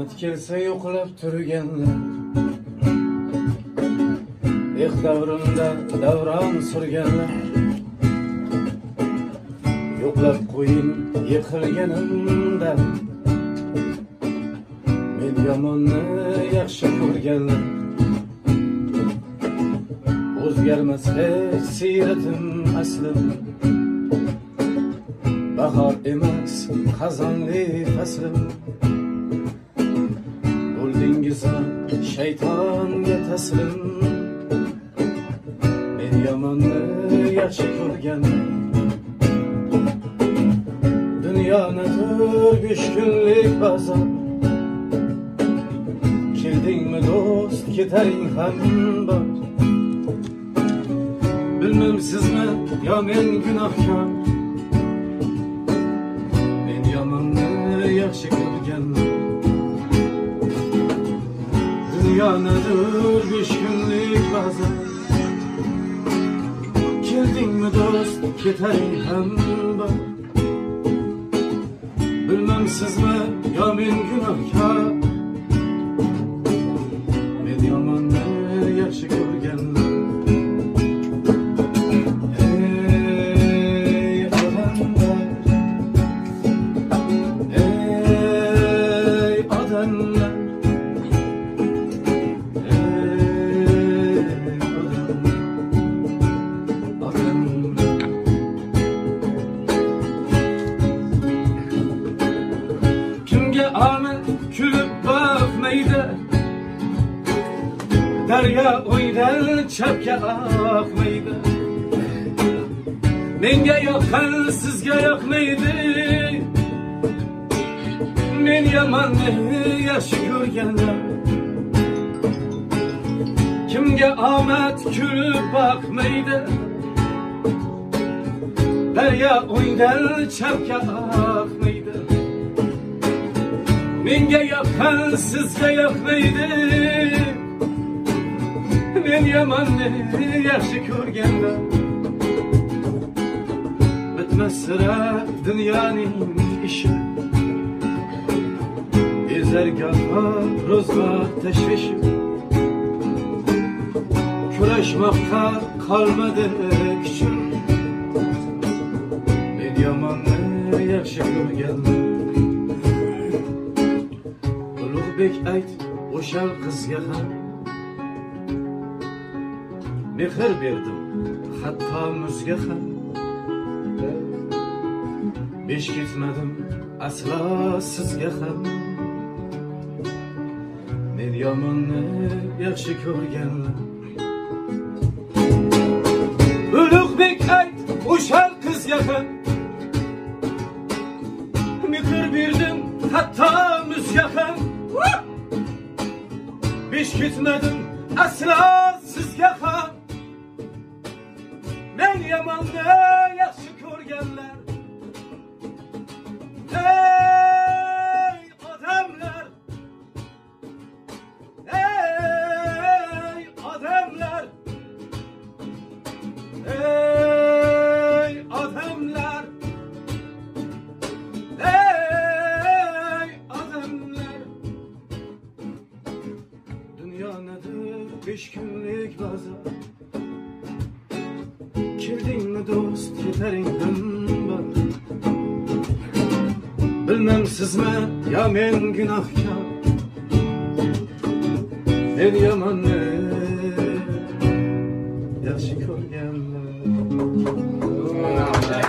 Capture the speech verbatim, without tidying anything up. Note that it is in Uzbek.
Qiyomat kelsa yo'qlab turganlar, eh davrimda davron surganlar, yo'qlab qo'ying yiqilganimda, men yomonni yaxshi ko'rganlar. O'zgarmas hech siyratim aslim, bahor emas qazonli faslim. Bo'ldingizmi shaytonga taslim, men yomonni yaxshi ko'rganman. Dunyoni besh kunlik bozor, keldingmi do'st ketaring ham bor. Bilmem sizmi yo men gunohkor, men yomonni yaxshi ko'rganman. Dünyanadır beş günlük bazar, keldingmi do'st ketaring ham bor. Bilmem sizmi yo men gunohkor, men yomonni yaxshi ko'rganman. Ahmet külüp bakmaydı, darya o'ydan chapga oqmaydi. Menga yoqqan sizga yoqmaydi, men yomonni yaxshi ko'rganlar. Kimga omad kulib boqmaydi, daryo o'ydan chapga oqmaydi. Menga yoqqan sizga yoqmaydi, men yomonni yaxshi ko'rganlar. Bitmas sira dunyoning ishi, bezargoh ro'zg'or tashvishi. Kurashmoqqa qolmadi kuchim, men yomonni yaxshi ko'rganlar. Ulug'bek ayt o'sha qizga ham, mehr berdim hatto muzga ham. Besh ketmadim aslo sizga ham, men yomonni yaxshi ko'rganlar. Ulug'bek ayt o'sha qizga ham, mehr berdim hatto muzga ham. Besh ketmadim aslo sizga ham, men yomonni yaxshi ko'rganlar. Ey odamlar, ey odamlar, ey odamlar, ey odamlar. Dünyonadır besh kunlik bozor, keldingmi do'st ketaring ham bor. Bilmem sizmi yo men gunohkor, men yomonni yaxshi ko'rganman.